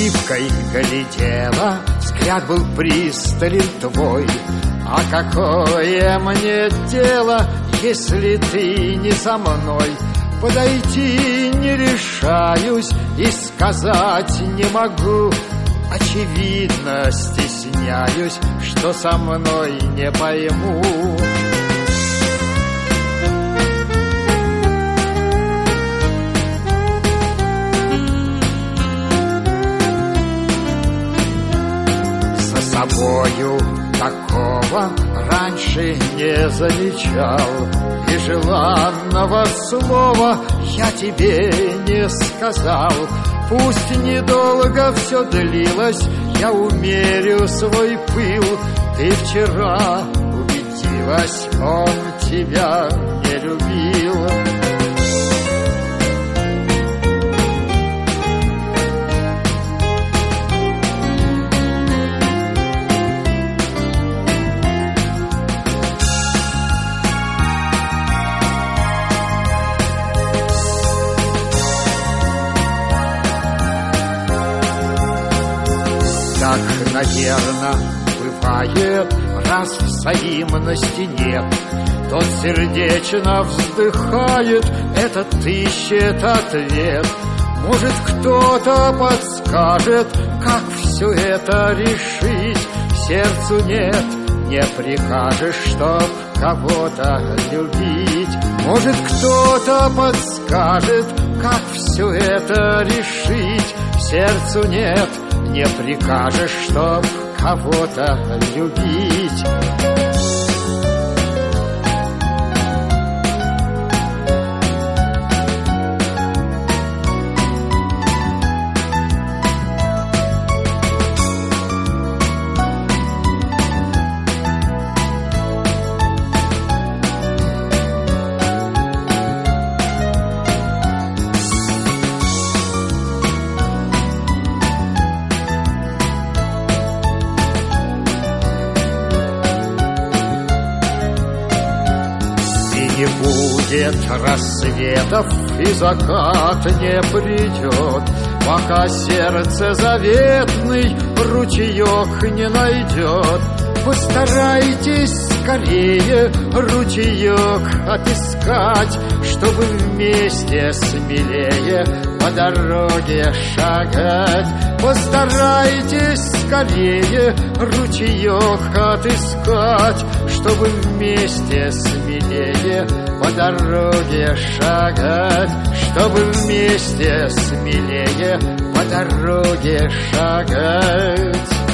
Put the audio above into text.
улыбкой глядела, взгляд был пристален твой. А какое мне дело, если ты не со мной? Подойти не решаюсь и сказать не могу. Очевидно, стесняюсь, что со мной не пойму. За собою такого раньше не замечал, и желанного слова я тебе не сказал. Пусть недолго все длилось, я умерю свой пыл. Ты вчера убедилась, он тебя не любил. Так, наверно, бывает, раз взаимности нет. Тот сердечно вздыхает, этот ищет ответ. Может, кто-то подскажет, как все это решить. Сердцу нет, не прикажешь, чтоб кого-то любить. Может, кто-то подскажет, как все это решить. Сердцу нет, не прикажешь, чтоб кого-то любить. Не будет рассветов и закат не придет, пока сердце заветный ручеек не найдет. Постарайтесь скорее ручеек отыскать, чтобы вместе смелее по дороге шагать. Постарайтесь скорее ручеек отыскать, чтобы вместе смелее по дороге шагать. Чтобы вместе смелее по дороге шагать.